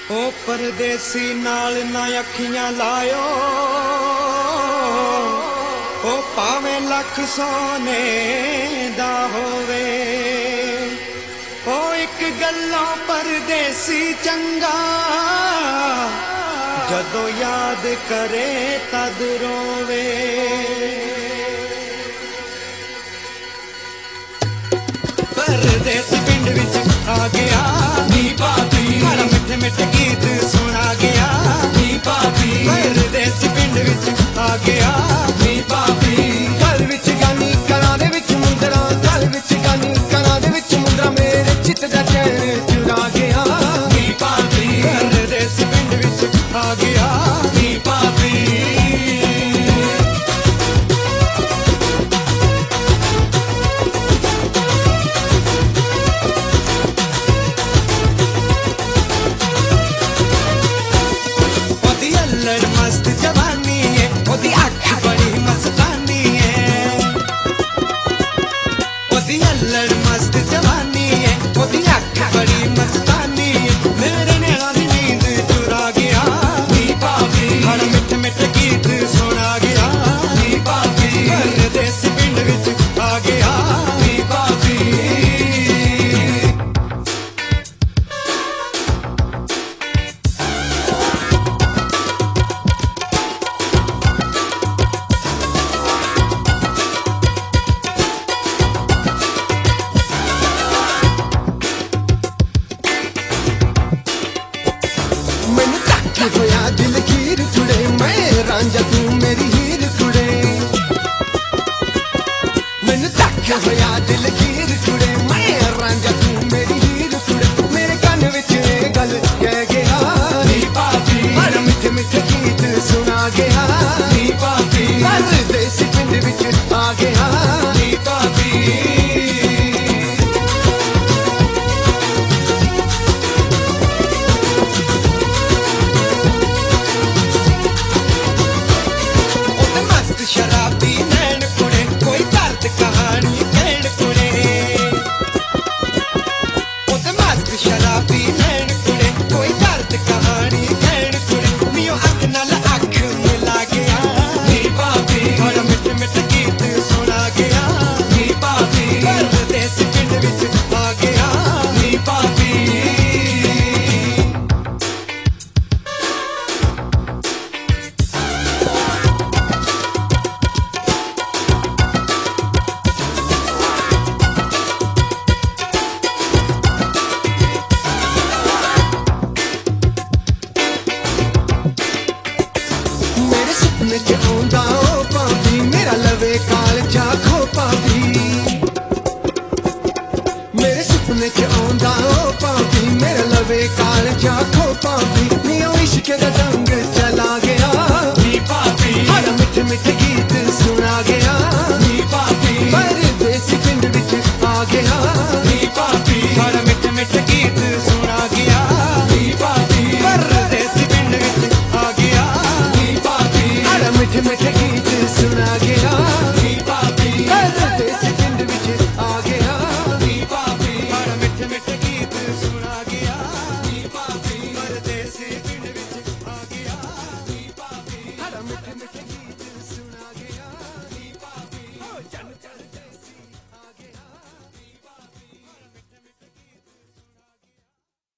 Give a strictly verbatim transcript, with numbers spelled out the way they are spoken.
ओ परदेसी नाल ना अखियां लायो, ओ पावे लख सोने दा होवे। ओ एक गल्लों परदेसी चंगा, जदों याद करे तद रोवे। परदेसी पिंड विच आ गया नी भाभी, बड़ा मिठे मिठे गीत सुना गया नी भाभी। परदेसी पिंड विच आ गया नी भाभी, गल विच गानी कलां दे विच मुंदरा, गल विच गानी कलां दे विच मुंदरा, मेरे चित दा चैन चुरा गया नी भाभी। परदेसी पिंड विच आ गया नी भाभी। मस्त जवानी है ओदी अख बड़ी मस्तानी है, ओदी अल्लड़ मस्त जवानी है ओदी अख बड़ी मस्तानी है। मेरे नैना दी नींद चुरा गया नी भाभी, बड़ा मिठे मिठे गीत सुना गया नी भाभी। परदेसी पिंड विच आ गया नी भाभी। होया दिल खीर जुड़े, मैं रांझा तू मेरी हीर जुड़े। मैनू तक होया दिल खीर जुड़े, मैं रांझा तू मेरी हीर जुड़े। मेरे कान विच ये गल कह गया नी भाभी, बड़ा मिठे मिठे गीत सुना गया नी भाभी। परदेसी पिंड विच आ गया नी भाभी। शराबी नैन कुड़े कोई दर्द कहानी कहण कुड़े, ओते मस्त शराबी नैन कुड़े कोई दर्द कहानी कहण कुड़े। मियो अख नाल अख मिला गया नी भाभी, बड़ा मिठे मिठे गीत सुना गया नी भाभी। परदेसी पिंड विच आ गया नी भाभी। च आंदा ओ भाभी, मेरा लवे कालजा खो भाभी। मेरे सुपने च आंदा ओ भाभी, मेरा लवे कालजा खो भाभी। मियां इश्क दा रंग चला गया